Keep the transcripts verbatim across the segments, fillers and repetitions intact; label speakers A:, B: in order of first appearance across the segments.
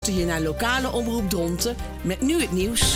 A: luister je naar lokale omroep Dronten met nu het nieuws.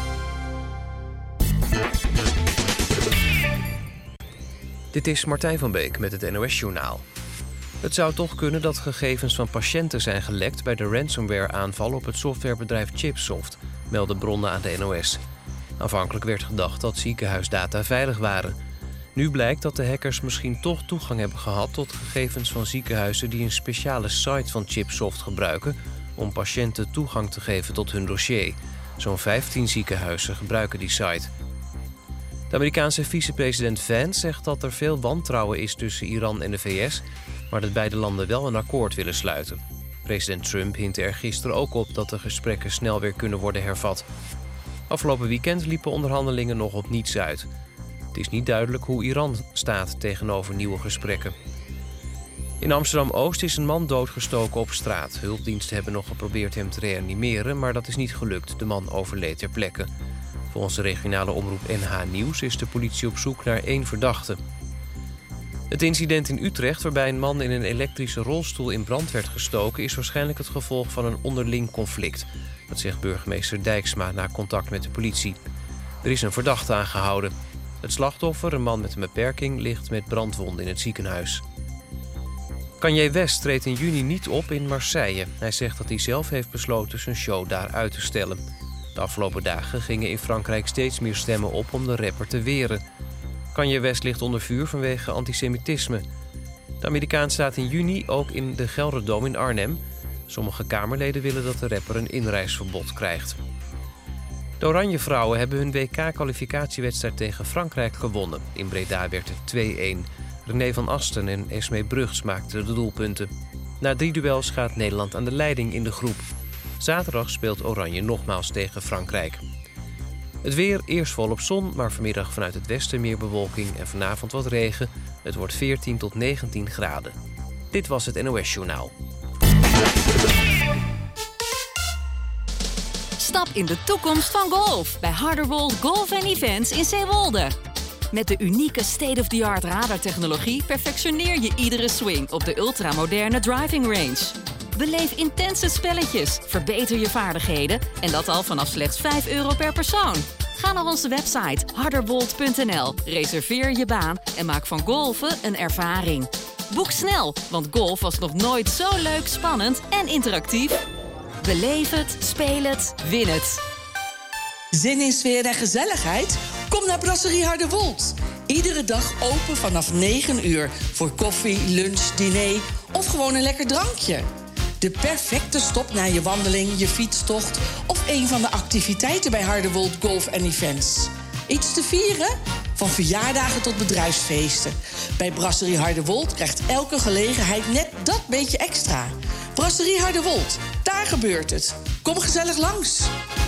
B: Dit is Martijn van Beek met het N O S-journaal. Het zou toch kunnen dat gegevens van patiënten zijn gelekt bij de ransomware-aanval op het softwarebedrijf Chipsoft, melden bronnen aan de N O S. Aanvankelijk werd gedacht dat ziekenhuisdata veilig waren. Nu blijkt dat de hackers misschien toch toegang hebben gehad tot gegevens van ziekenhuizen die een speciale site van Chipsoft gebruiken om patiënten toegang te geven tot hun dossier. Zo'n vijftien ziekenhuizen gebruiken die site. De Amerikaanse vicepresident Vance zegt dat er veel wantrouwen is tussen Iran en de V S, maar dat beide landen wel een akkoord willen sluiten. President Trump hintte er gisteren ook op dat de gesprekken snel weer kunnen worden hervat. Afgelopen weekend liepen onderhandelingen nog op niets uit. Het is niet duidelijk hoe Iran staat tegenover nieuwe gesprekken. In Amsterdam-Oost is een man doodgestoken op straat. Hulpdiensten hebben nog geprobeerd hem te reanimeren, maar dat is niet gelukt. De man overleed ter plekke. Volgens de regionale omroep N H Nieuws is de politie op zoek naar één verdachte. Het incident in Utrecht, waarbij een man in een elektrische rolstoel in brand werd gestoken, is waarschijnlijk het gevolg van een onderling conflict. Dat zegt burgemeester Dijksma na contact met de politie. Er is een verdachte aangehouden. Het slachtoffer, een man met een beperking, ligt met brandwonden in het ziekenhuis. Kanye West treedt in juni niet op in Marseille. Hij zegt dat hij zelf heeft besloten zijn show daar uit te stellen. De afgelopen dagen gingen in Frankrijk steeds meer stemmen op om de rapper te weren. Kanye West ligt onder vuur vanwege antisemitisme. De Amerikaan staat in juni ook in de Gelderdoom in Arnhem. Sommige Kamerleden willen dat de rapper een inreisverbod krijgt. De Oranje Vrouwen hebben hun W K-kwalificatiewedstrijd tegen Frankrijk gewonnen. In Breda werd het twee-een. René van Asten en Esmee Brugts maakten de doelpunten. Na drie duels gaat Nederland aan de leiding in de groep. Zaterdag speelt Oranje nogmaals tegen Frankrijk. Het weer, eerst volop zon, maar vanmiddag vanuit het westen meer bewolking en vanavond wat regen. Het wordt veertien tot negentien graden. Dit was het N O S-journaal.
C: Stap in de toekomst van golf bij Harderwold Golf en Events in Zeewolde. Met de unieke state-of-the-art radartechnologie perfectioneer je iedere swing op de ultramoderne driving range. Beleef intense spelletjes, verbeter je vaardigheden en dat al vanaf slechts vijf euro per persoon. Ga naar onze website harderwold punt n l, reserveer je baan en maak van golfen een ervaring. Boek snel, want golf was nog nooit zo leuk, spannend en interactief. Beleef het, speel het, win het.
A: Zin in sfeer en gezelligheid? Kom naar Brasserie Harderwold. Iedere dag open vanaf negen uur voor koffie, lunch, diner of gewoon een lekker drankje. De perfecte stop na je wandeling, je fietstocht of een van de activiteiten bij Harderwold Golf en Events. Iets te vieren? Van verjaardagen tot bedrijfsfeesten. Bij Brasserie Harderwold krijgt elke gelegenheid net dat beetje extra. Brasserie Harderwold, daar gebeurt het. Kom gezellig langs.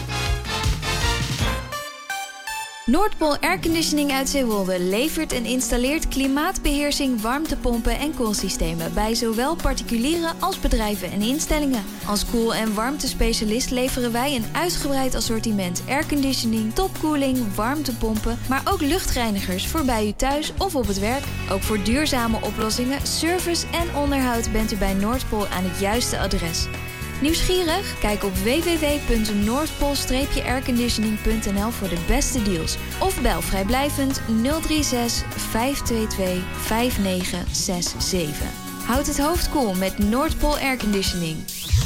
D: Noordpool Airconditioning uit Zeewolde levert en installeert klimaatbeheersing, warmtepompen en koelsystemen bij zowel particulieren als bedrijven en instellingen. Als koel- en warmtespecialist leveren wij een uitgebreid assortiment airconditioning, topkoeling, warmtepompen, maar ook luchtreinigers voor bij u thuis of op het werk. Ook voor duurzame oplossingen, service en onderhoud bent u bij Noordpool aan het juiste adres. Nieuwsgierig? Kijk op w w w punt noordpool airconditioning punt n l voor de beste deals. Of bel vrijblijvend nul drie zes vijf twee twee vijf negen zes zeven. Houd het hoofd koel met Noordpool Airconditioning.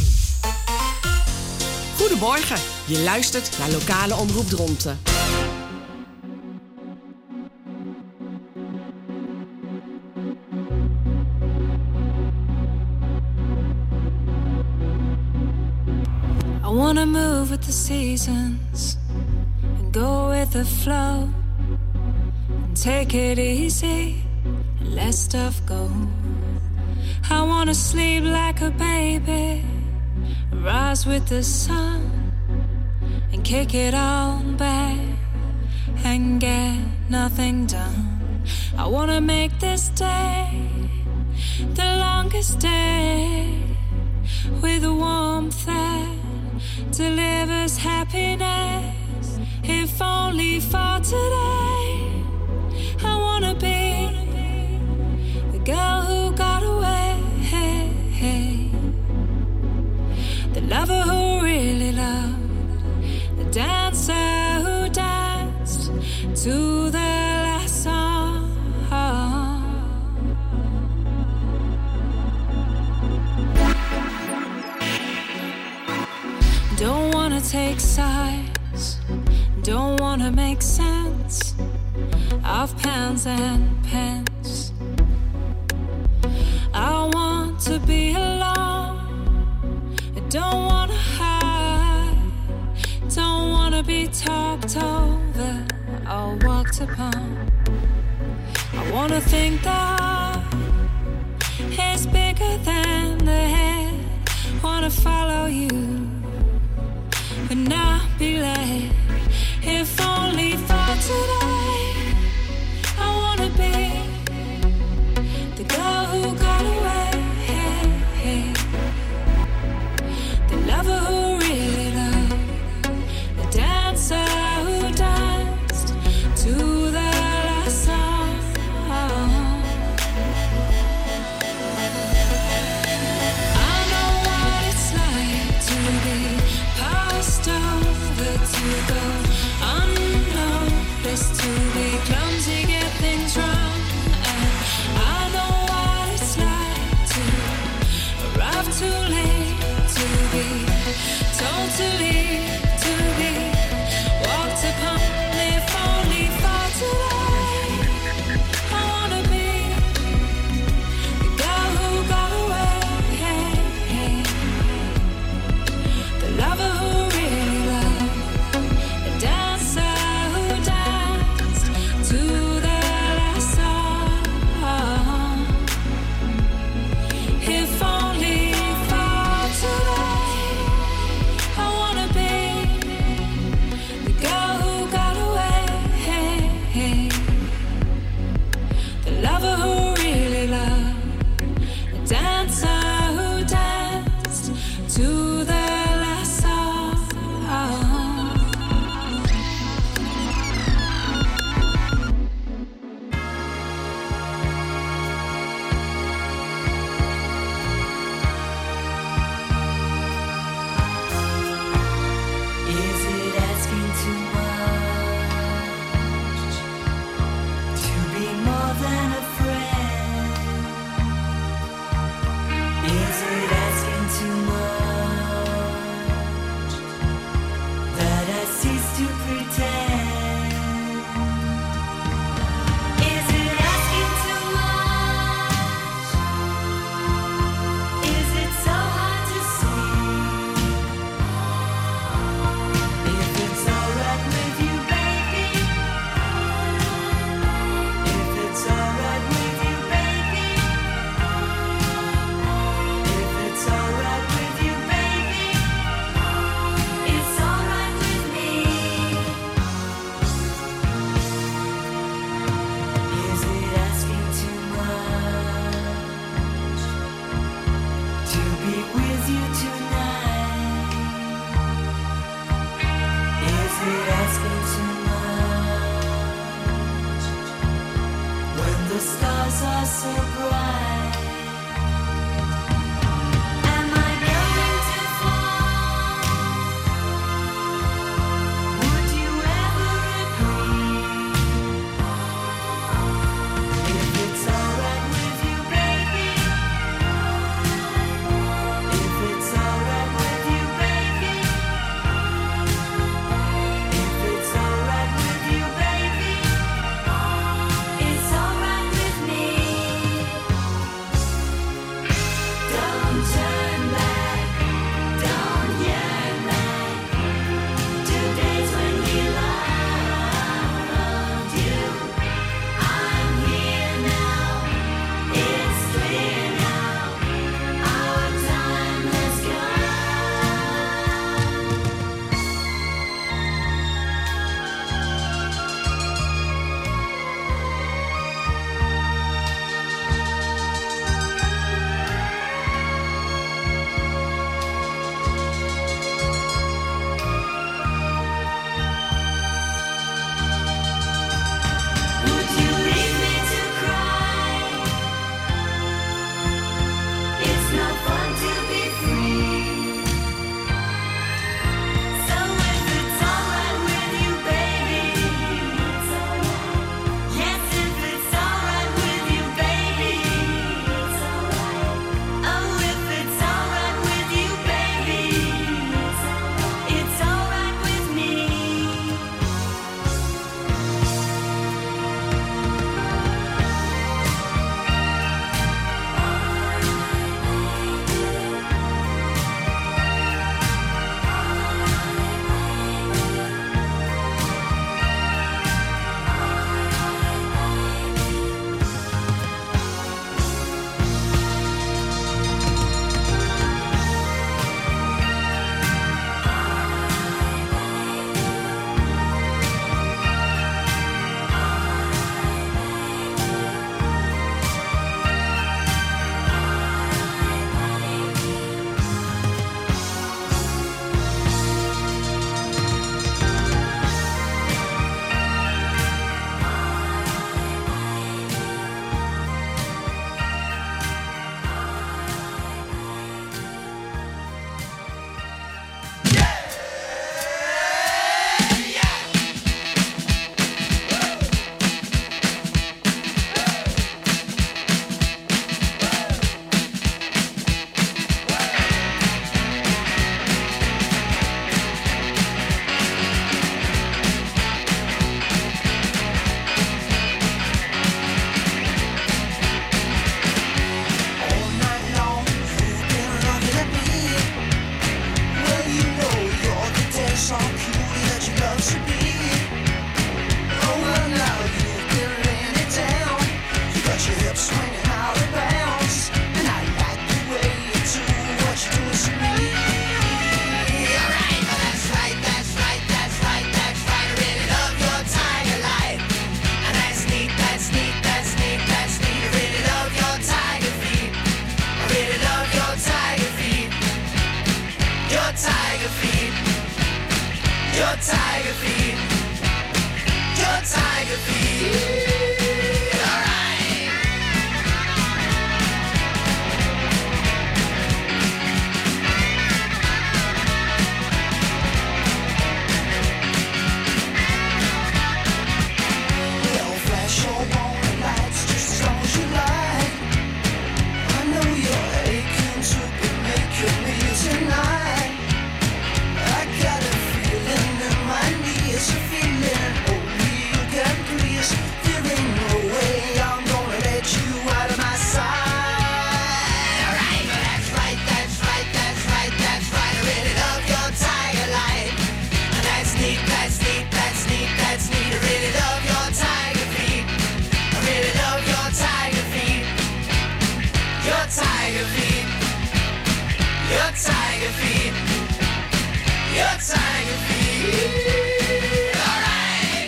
A: Goedemorgen, je luistert naar lokale omroep Dronten.
E: I wanna move with the seasons and go with the flow and take it easy and let stuff go. I wanna sleep like a baby, rise with the sun and kick it all back and get nothing done. I wanna make this day the longest day with a warmth that delivers happiness, if only for today. I wanna be the girl who got away, the lover who dancer who danced to the last song. Don't wanna take sides, don't wanna make sense of pens and pens. I want to be alone, I don't wanna hide, don't wanna be talked over or walked upon. I wanna think that it's bigger than the head, wanna follow you but not be led. If only for today, I wanna be the girl who got away, the lover who really loved, the dancer who danced to the last song. I know what it's like to be passed over, to go unnoticed, to be clumsy, get things wrong. And I know what it's like to arrive too late, to be told to leave, to be walked upon. If only for today, I wanna be the girl who got away, the lover who really loved, the dancer who danced to the last song. If only for today, I wanna be the girl who got away, the lover who really loved, the dancer who danced to the last song.
F: Is it asking too much to be more than a friend? Is it asking too much that I cease to pretend? Is it asking too much? Is it so hard to see? If it's alright with you, baby. If it's alright with you, baby. If it's alright with you, baby. It's alright with me. Is it asking too much to be with you tonight? Is it asking too much when the stars are so bright? Am I going to fall? Would you ever agree? If it's alright with you, baby. If it's alright with you, baby. If it's alright with you, baby. It's alright with me.
G: your tiger feet. Your tiger feet. Your tiger feet. Tiger feet, your tiger feet, alright.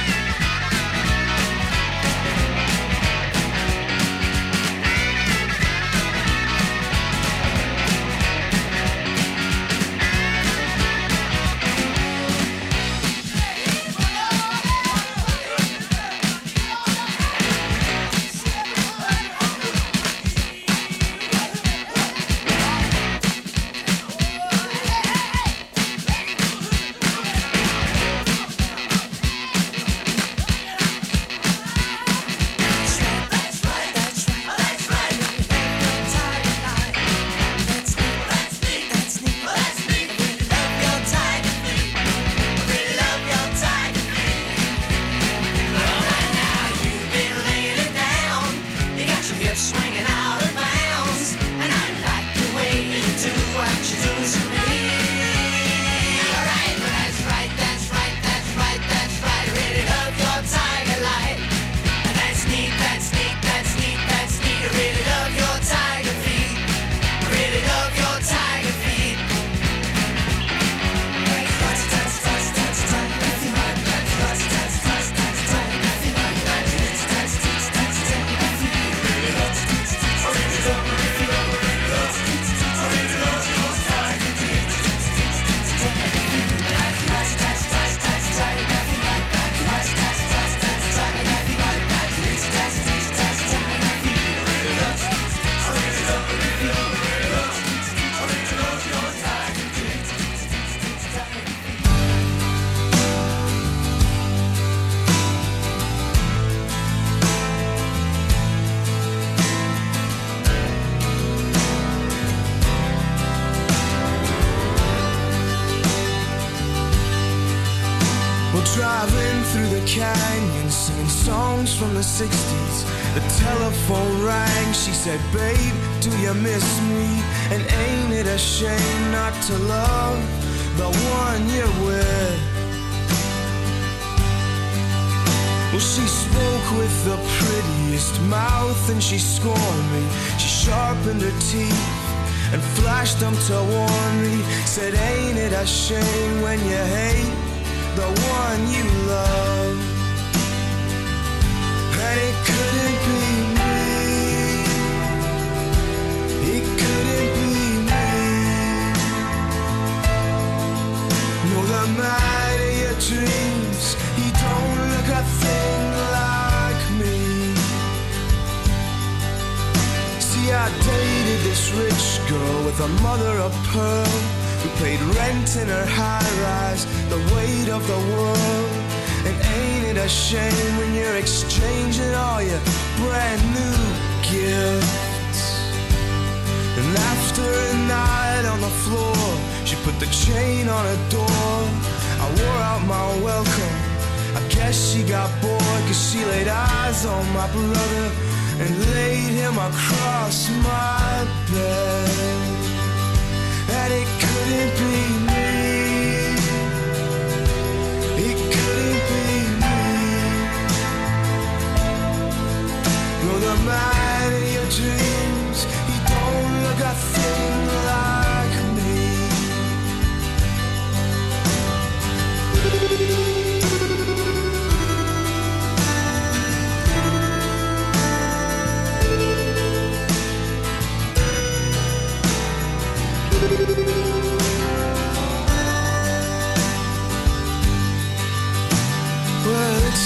G: Swinging out of bounds, and I like the way you do what you do to me. Alright, but that's right, that's right, that's right, that's right. I really love your tiger light. And that's neat, that's neat, that's neat, that's neat. I really love your tiger feet. I really love your tiger feet.
H: Driving through the canyon, singing songs from the sixties. The telephone rang, she said, babe, do you miss me? And ain't it a shame not to love the one you're with? Well, she spoke with the prettiest mouth and she scorned me. She sharpened her teeth and flashed them to warn me. Said, ain't it a shame when you hate the one you love? And it couldn't be me. It couldn't be me. No, the man of your dreams, he don't look a thing like me. See, I dated this rich girl with a mother of pearl, who paid rent in her high-rise, the weight of the world. And ain't it a shame when you're exchanging all your brand new gifts? And after a night on the floor, she put the chain on her door. I wore out my welcome. I guess she got bored, cause she laid eyes on my brother and laid him across my bed. And it couldn't be me. It couldn't be me. No, the man in your dreams, he don't look a thing like me.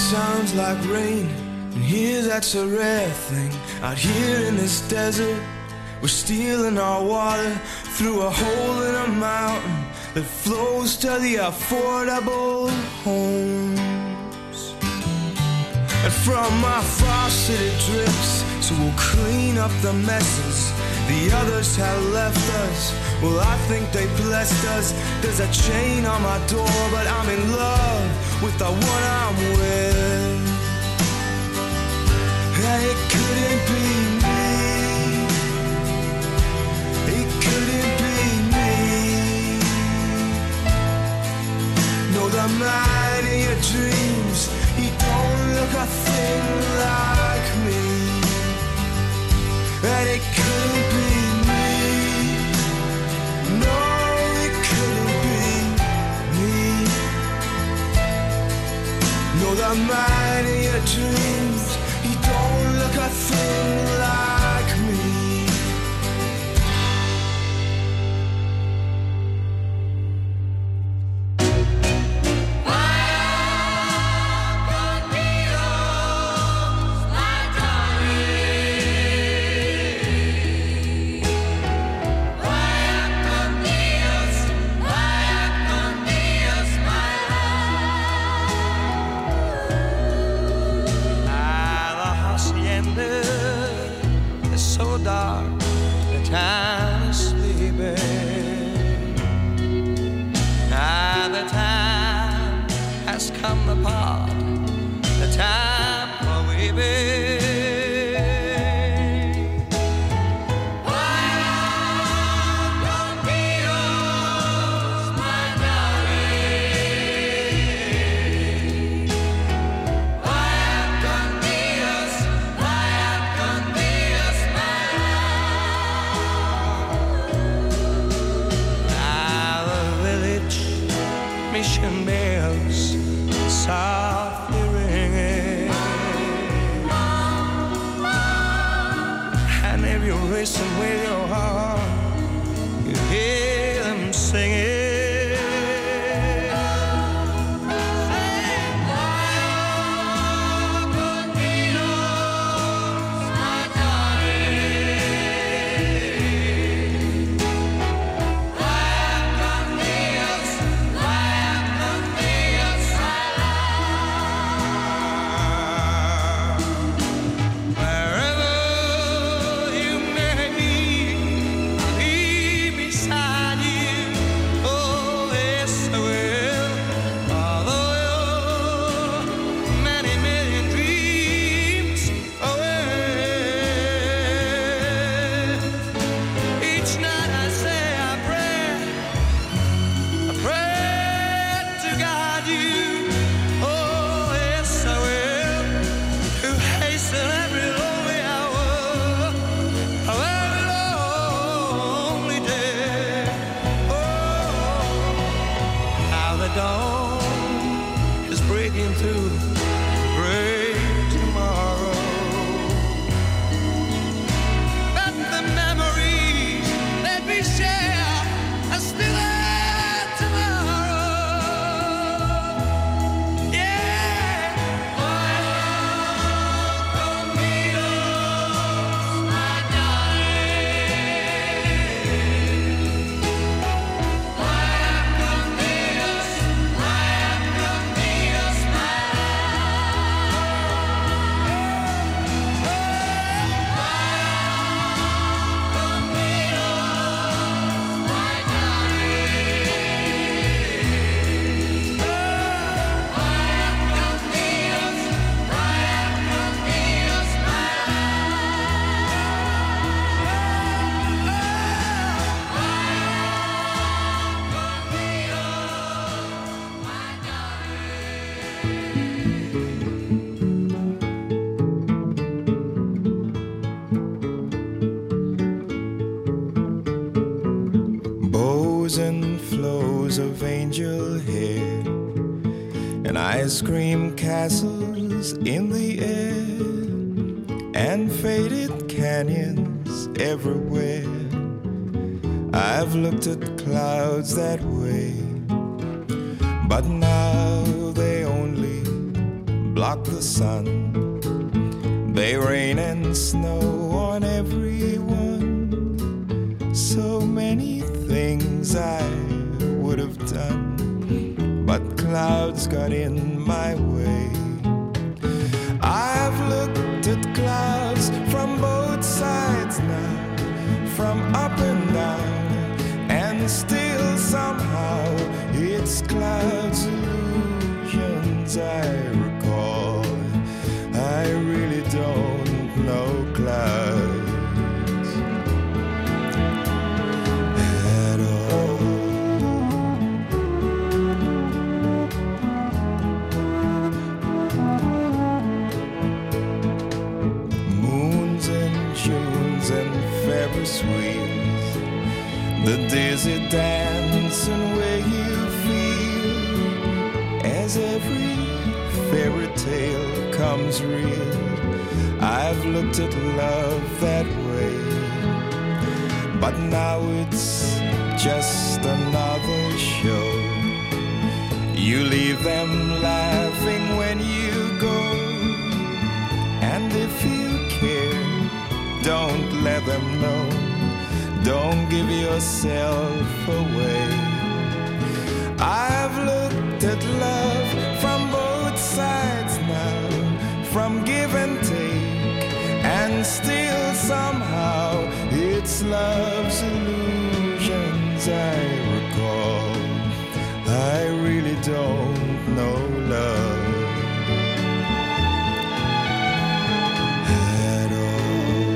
H: sounds like rain, and here that's a rare thing. Out here in this desert, we're stealing our water through a hole in a mountain that flows to the affordable homes. And from our faucet it drips, so we'll clean up the messes the others have left us. Well, I think they blessed us. There's a chain on my door, but I'm in love with the one I'm with. And it couldn't be me. It couldn't be me. No, the man in your dreams, he don't look a thing like me. And it couldn't be me. No, it couldn't be me. No, the man in your dreams, he don't look a thing like me.
I: Of angel hair and ice cream castles in the air and faded canyons everywhere. I've looked at clouds that way, but now they only block the sun. They rain and snow on everyone. So many things I would have done, but clouds got in my way. I've looked at clouds from both sides now, from up and down, and still somehow it's clouds illusions I recall. I really don't know clouds at all. Moons and Junes and Ferris wheels, the dizzy dance and way you feel as every fairy tale comes real. I've looked at love that way, but now it's just another show. You leave them laughing when you go, and if you care, don't let them know. Don't give yourself away. I've looked at love from both sides now, from give and take, and still somehow it's love's illusions I recall. I really don't know love at all.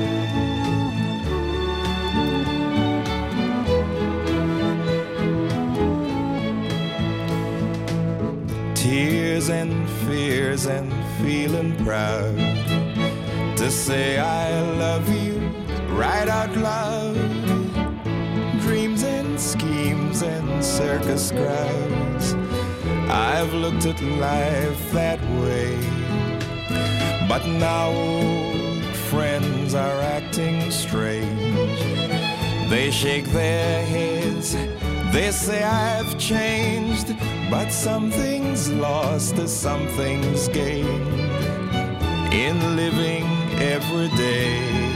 I: Tears and fears and feeling proud to say I love you right out loud. Dreams and schemes and circus crowds, I've looked at life that way, but now old friends are acting strange. They shake their heads, they say I've changed, but something's lost as something's gained in living every day.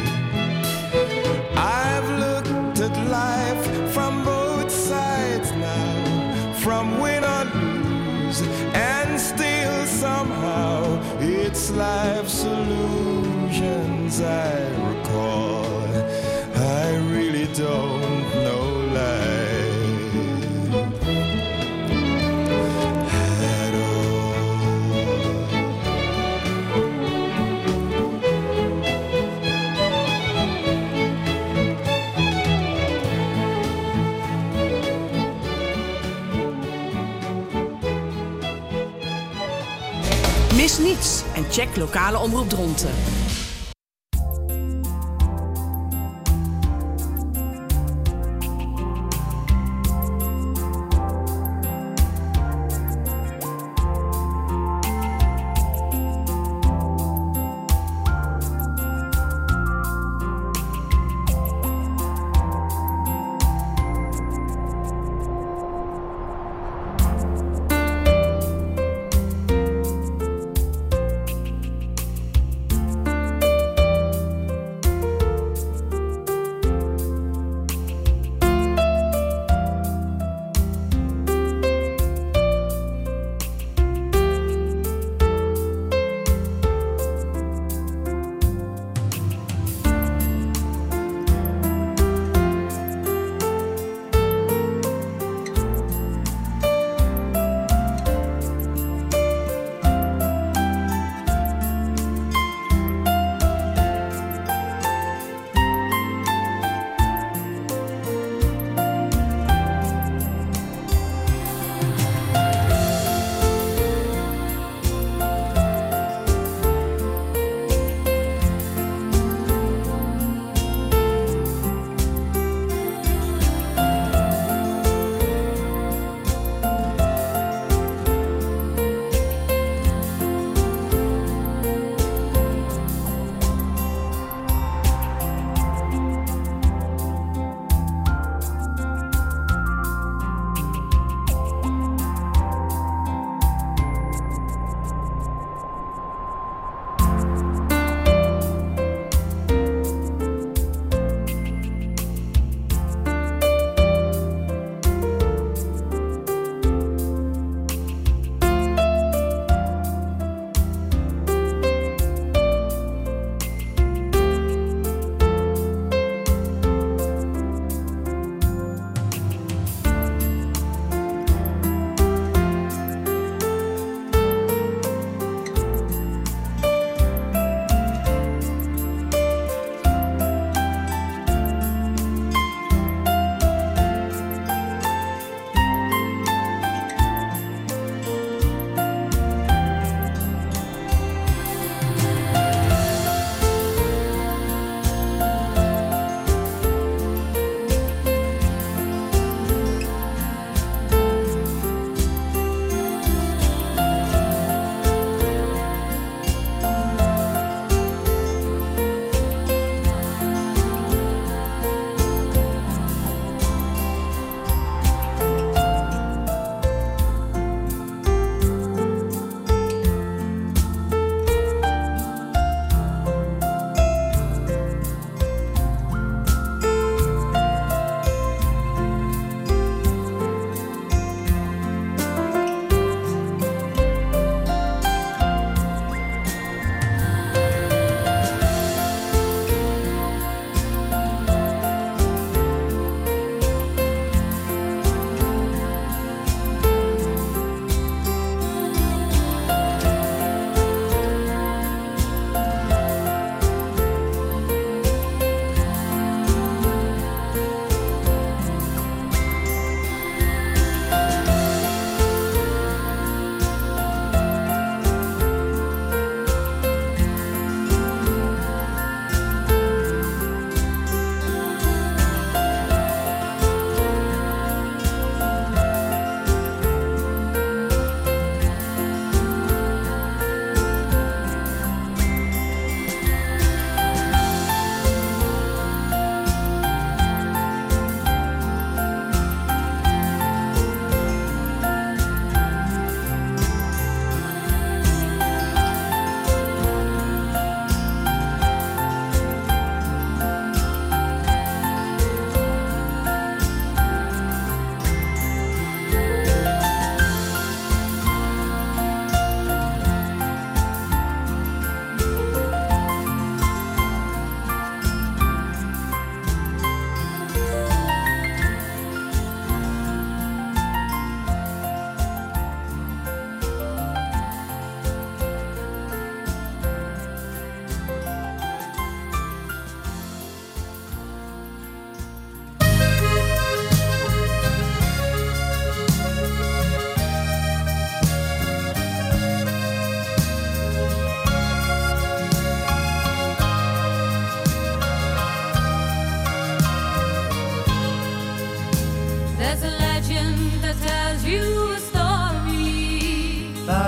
I: I've looked at life from both sides now, from win or lose, and still somehow it's life's illusions I recall. I really don't know life at
J: Mis niets en check lokale omroep Dronten.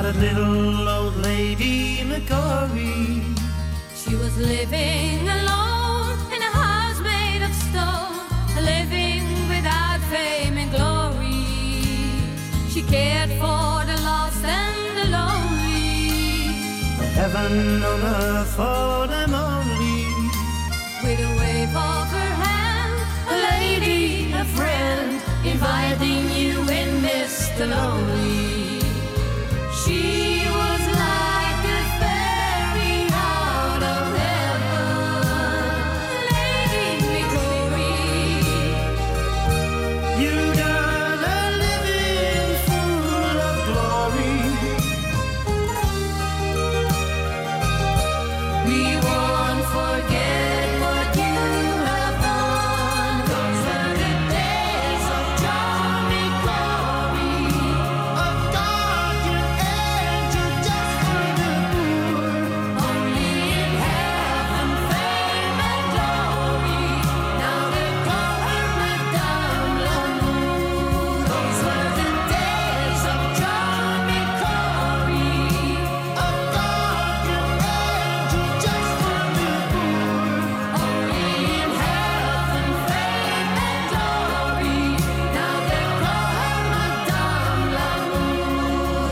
K: that little old lady McCory.
E: She was living alone in a house made of stone, living without fame and glory. She cared for the lost and the lonely,
K: Heaven on earth for them only.
E: with a wave of her hand, a lady, a friend, inviting you in Mister Lonely. She was like a fairy out of heaven, Lady McCrory.
K: You done a living full of glory.
E: We won't forget what you have done. Those were the days of John McCrory.
K: A guardian angel just for the poor.
E: Only in heaven, fame and glory. Now they call her Madame L'amour. Those were the days of John McCrory.
K: A guardian angel just for the poor.
E: Only in heaven, fame and glory. Now they call her Madame L'amour.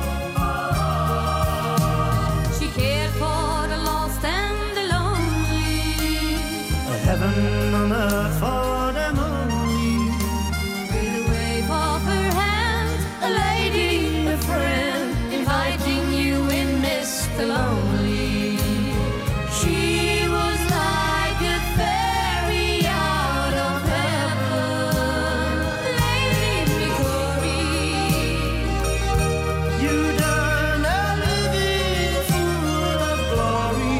E: She cared for the lost and the lonely,
K: A heaven on earth for them only.
E: with a wave of her hand, a lady, a friend, inviting you in, Mister Lonely. She was like a fairy out of heaven, Lady McCrory.
K: You done a living full of glory.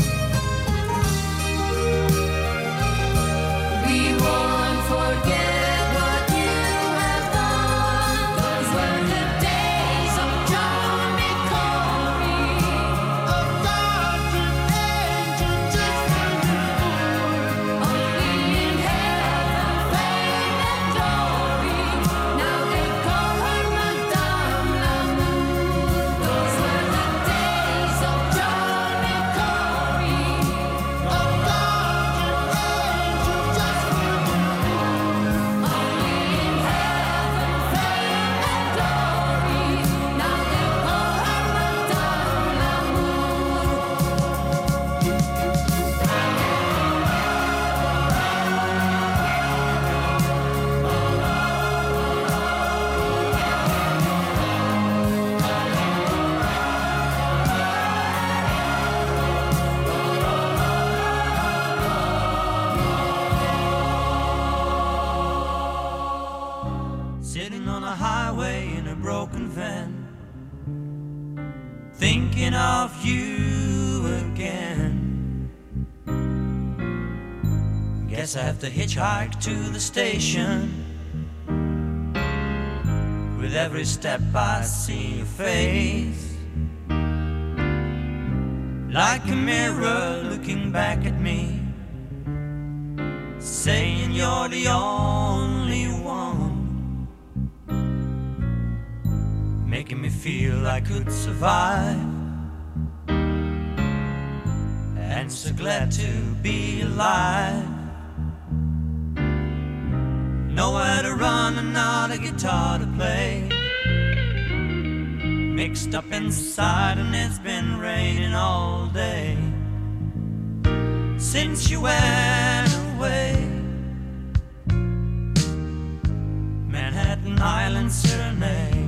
E: We won't forget what you have done. Those were the days of John McCrory.
K: A guardian angel just for the poor.
E: Only in heaven, fame and glory. Now they call her Madame L'amour. Those were the days of John McCrory.
K: A guardian angel just for the poor.
E: Only in heaven, fame and glory. Now they call her Madame L'amour.
L: Sitting on a highway in a broken van, thinking of you again. Guess I have to hitchhike to the station. With every step I see your face, like a mirror looking back at me, saying you're the only one, making me feel I could survive, and so glad to be alive. Nowhere to run and not a guitar to play, mixed up inside and it's been raining all day since you went away. Manhattan Island Serenade.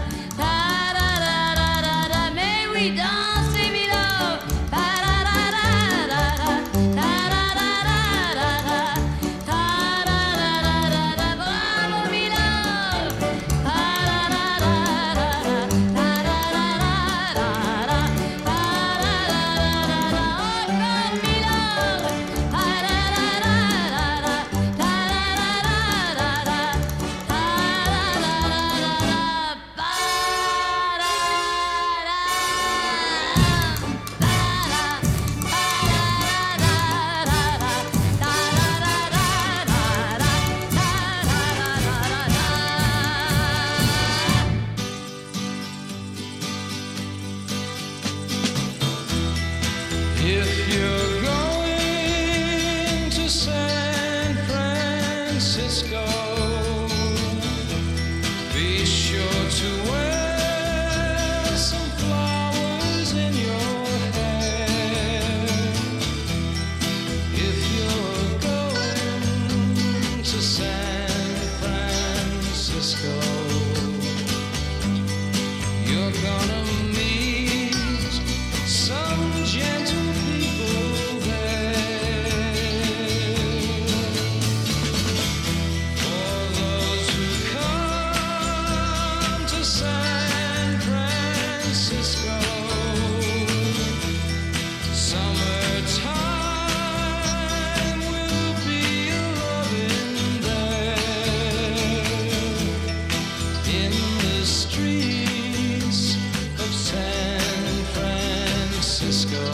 M: the streets of San Francisco.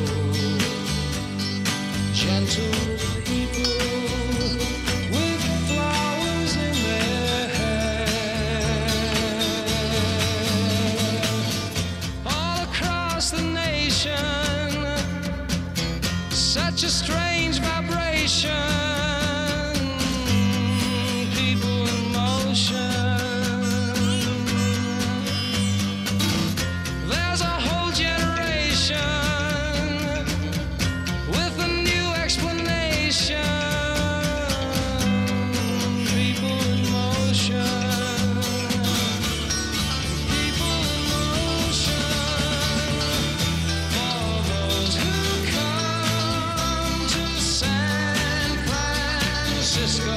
M: Gentle people with flowers in their hair. All across the nation, such a strange vibration. People in motion. There's a whole generation with a new explanation. People in motion. People in motion. For those who come to San Francisco,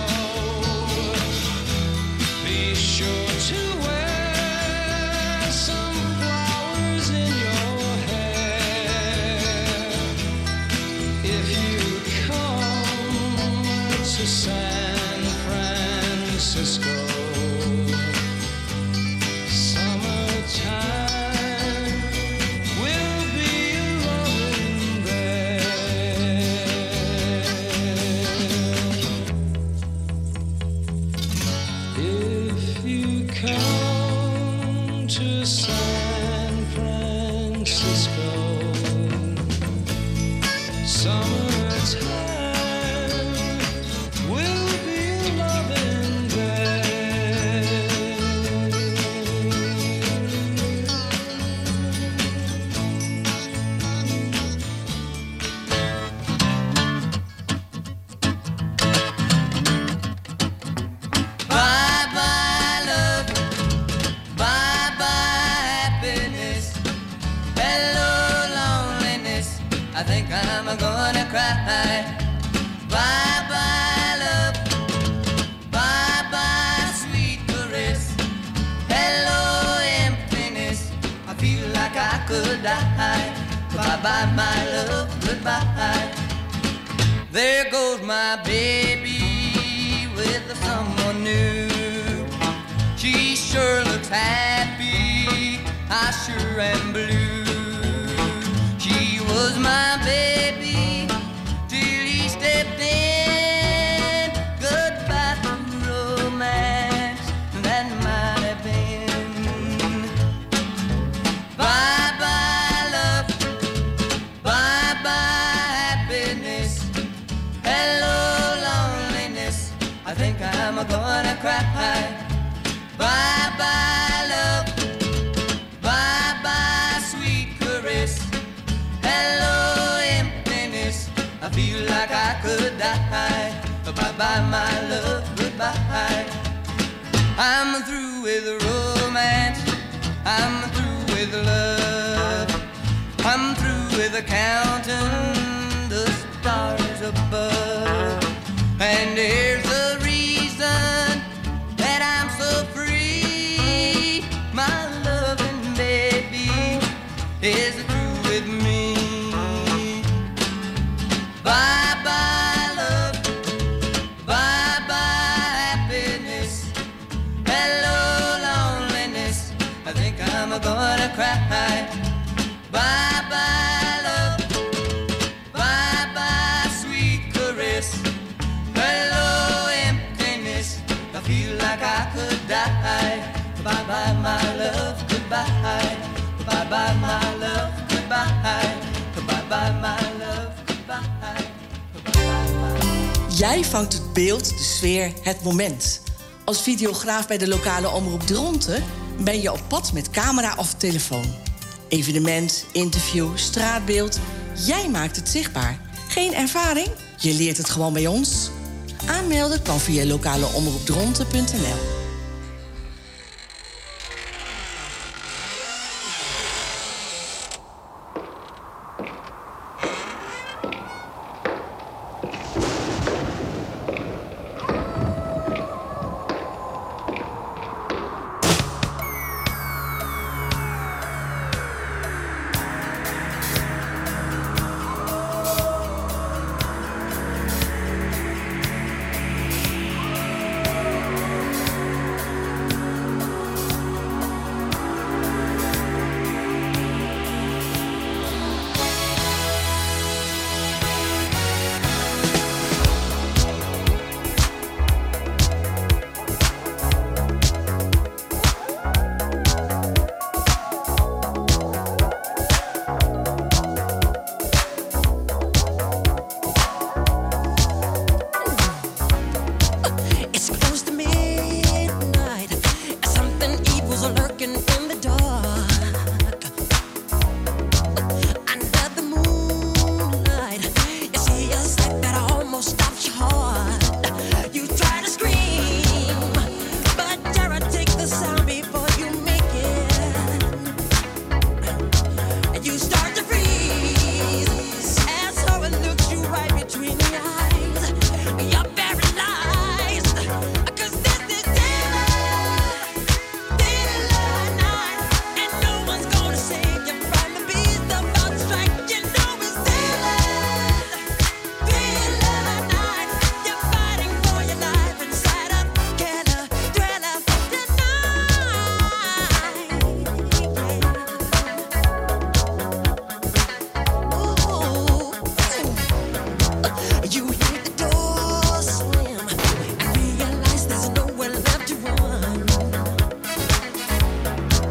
M: be sure to wear some flowers in your hair. If you come to San Francisco, summertime will be loving there. If you come to San Francisco, summertime will be loving there.
G: Bye bye love, bye bye happiness, hello loneliness, I think I'm gonna cry. Bye bye love, bye bye sweet caress, hello emptiness, I feel like I could die. Bye bye my love, goodbye. There goes my baby with someone new. She sure looks happy, I sure am blue. She was my baby till he stepped in. Goodbye to romance, that might have been. Bye bye love, bye bye happiness, hello loneliness, I think I'm gonna cry. Bye bye love, bye bye sweet caress, hello emptiness, I feel like I could die. Bye bye my love, goodbye. I'm through with romance, I'm through with love, I'm through with counting the stars above. And here's the reason that I'm so free. My loving baby is through with me. Bye bye love, bye bye happiness, hello loneliness, I think I'm gonna cry. Bye bye love, bye bye sweet caress, hello emptiness, I feel like I could die. Bye bye my love, goodbye. Bye bye my love, goodbye. Bye bye my love, goodbye.
A: Jij vangt het beeld, de sfeer, het moment. Als videograaf bij de lokale omroep Dronten ben je op pad met camera of telefoon. Evenement, interview, straatbeeld. Jij maakt het zichtbaar. Geen ervaring? Je leert het gewoon bij ons. Aanmelden kan via lokaleomroepdronten punt n l.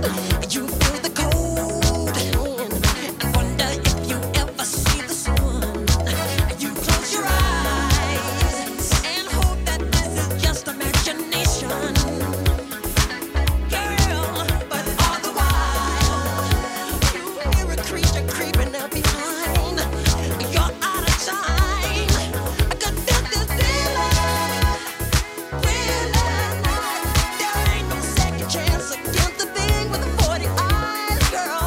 N: You feel the cold hand. I wonder if you ever see the sun. You close your eyes and hope that this is just imagination. Girl, but all the while you hear a creature creeping up behind. You're out of time. I could feel this feeling, feeling like there ain't no second chance against the thing with the forty eyes, girl.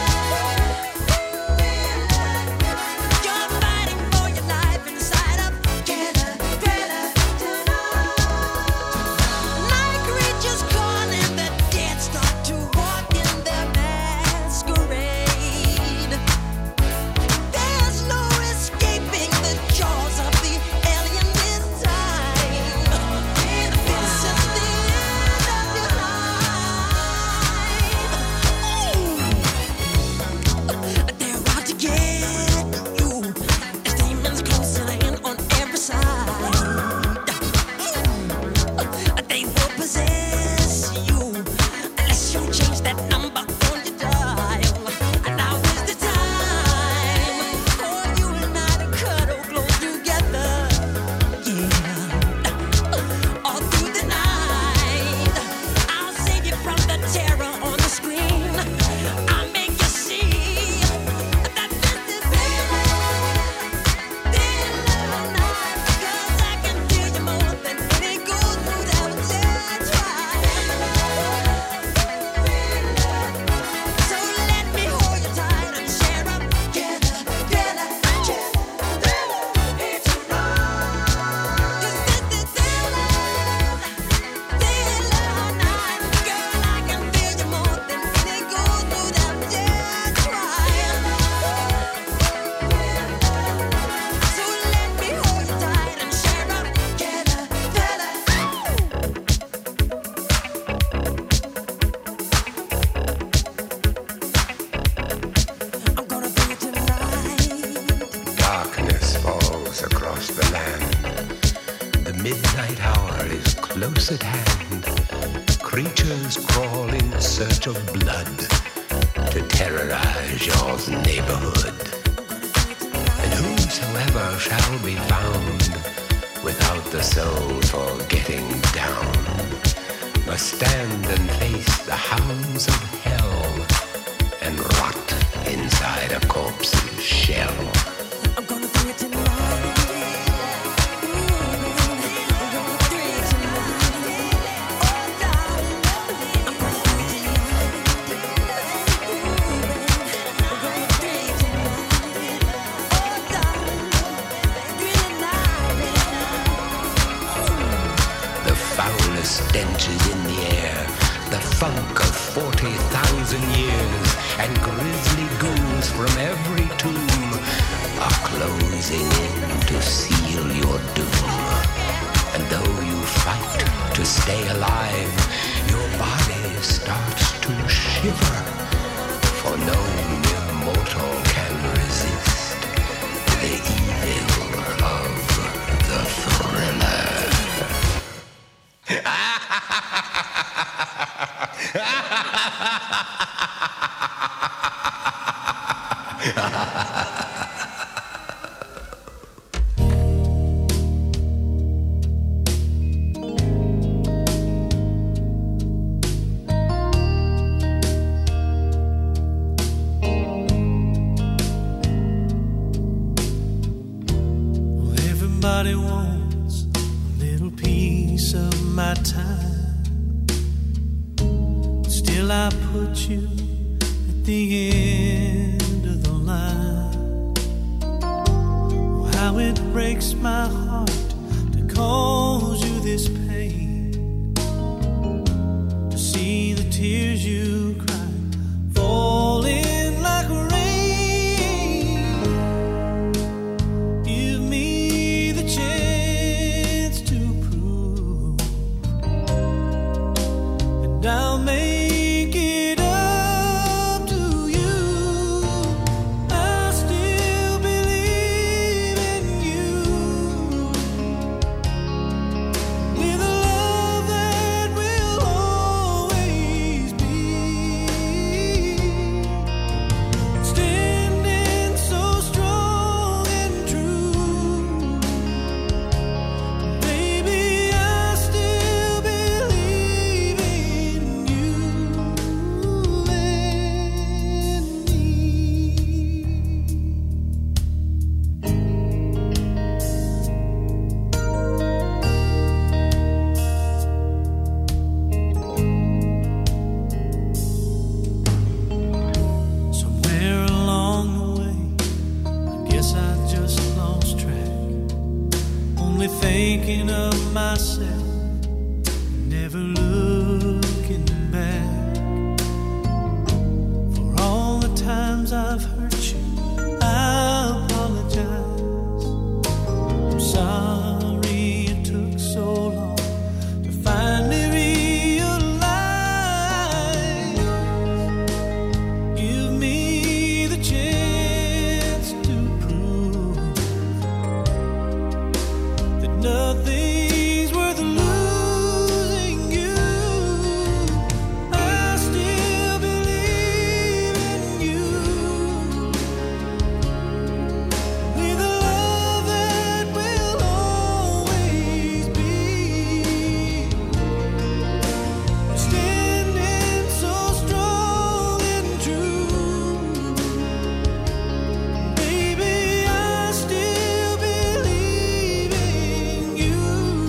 N: You're fighting for your life inside of Thriller, Thriller tonight. Night creatures calling, the dead start to walk in their masquerade. There's no escaping the jaws of the alien this time. This is the end of your life. They're out to get you. As demons closing in on every side. They will possess you unless you change that number on your dial. And now is the time for you and I to cuddle close together. Yeah, all through the night, I'll save you from the terror on the screen. I'll make you see that this is Thriller, Thriller night. 'Cause I can feel you more than any goes through that dead trial. So let me hold you tight and share up together, together, together, here tonight. 'Cause this is Thriller, Thriller night. Girl, I can feel you more than any goes through that dead trial. So let me hold you tight and share up together, together. I'm gonna be tonight.
O: Darkness falls across the land. The midnight hour is close at hand. Creatures crawl in search of blood to terrorize your neighborhood. And whosoever shall be found without the soul for getting down must stand and face the hounds of hell and rot inside a corpse's shell.
N: I'm gonna do it tonight. I'm gonna do it tonight. Oh, darling, I'm gonna do it tonight. I'm gonna do it tonight. Oh, darling, really nice.
O: The foulest stench is in the air, the funk of forty thousand years, and grisly ghouls from every tomb are closing in to seal your doom. And though you fight to stay alive, your body starts to shiver, for no mere mortal can resist the evil of the Thriller.
M: Everybody wants a little piece of my time. Still I put you at the end of the line. Oh, how it breaks my heart to cause you this pain, to see the tears you cry falling like rain. Give me the chance to prove, and I'll make it up to you. I still believe in you, with a love that will always myself, never looking back. For all the times I've hurt you, I apologize. I'm sorry it took so long to finally realize. Give me the chance to prove that nothing's worth losing you. I still believe in you. With a love that will always be standing so strong and true. Baby, I still believe in you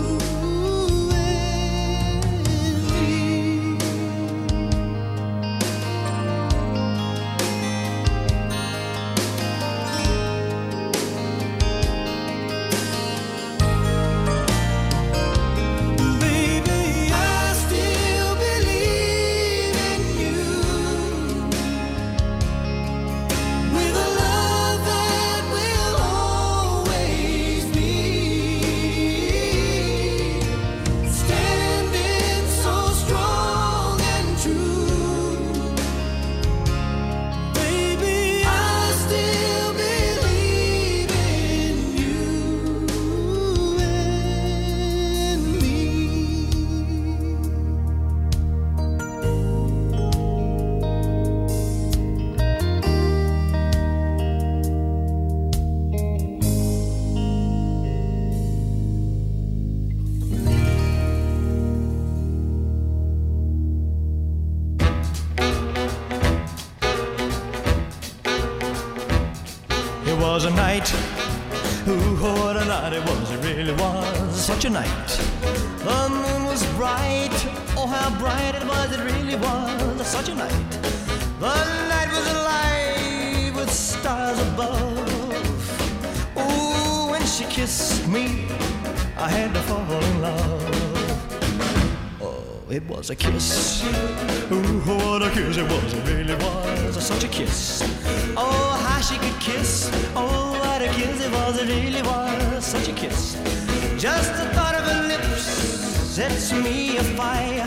M: Baby, I still believe in you. With a love that will always be standing so strong and true. Baby, I still believe in you and me.
P: It was a night, ooh, what a night it was, it really was such a night. The moon was bright, oh how bright it was, it really was such a night. The night was alive with stars above. Ooh, when she kissed me, I had to fall in love. Oh, it was a kiss, ooh, what a kiss it was, it really was such a kiss. Oh, how she could kiss, oh, what a kiss it was, it really was such a kiss. Just the thought of her lips sets me afire.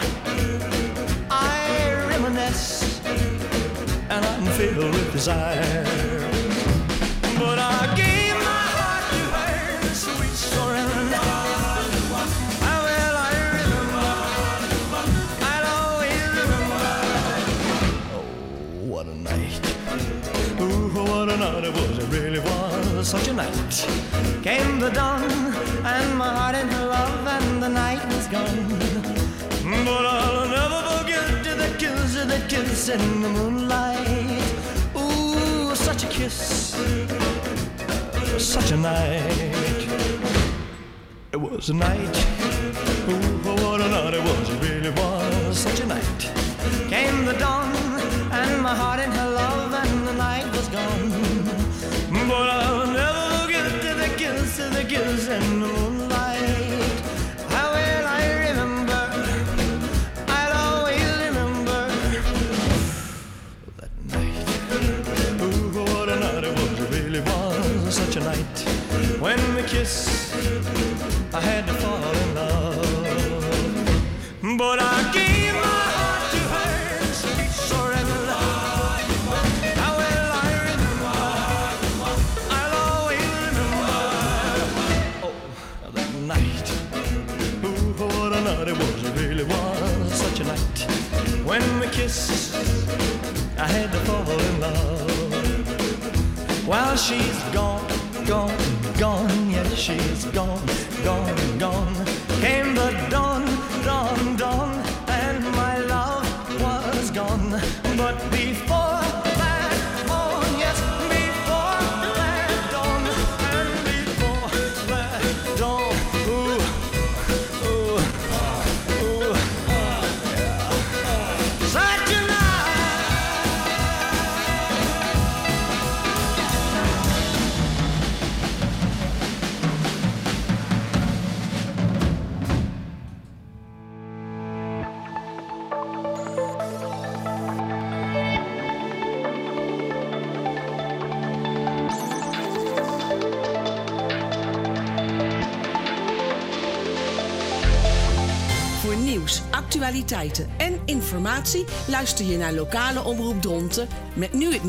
P: I reminisce, and I'm filled with desire. But I gave my heart to her, sweet surrender. How well I remember, I'll always remember. Oh, what a night. Ooh, what a night it was, it really was such a night. Came the dawn, and my heart in her love, and the night was gone. But I'll never forget the kiss, the kiss in the moonlight. Ooh, such a kiss, such a night. It was a night, ooh, what a night it was, it really was such a night. Came the dawn, and my heart in her love, and the night was gone. But I'll never forget the kiss, the kiss in the moonlight. How well I remember, I'll always remember that night. Ooh, what a night it was, it really was such a night. When we kissed, I had to fall in love. But I gave my heart to her, sweet surrender. How well I remember, I'll always remember. Oh, that night, ooh, what a night it was, it really was such a night. When we kissed, I had to fall in love. While she's gone, gone, gone, yes, she's gone, gone, gone. Came the dawn, dawn, dawn, and my love was gone. But before that dawn, yes, before that dawn, and before that dawn, ooh, ooh, ooh, yeah. Such a night.
J: actualiteiten en informatie luister je naar lokale Omroep Dronten met nu het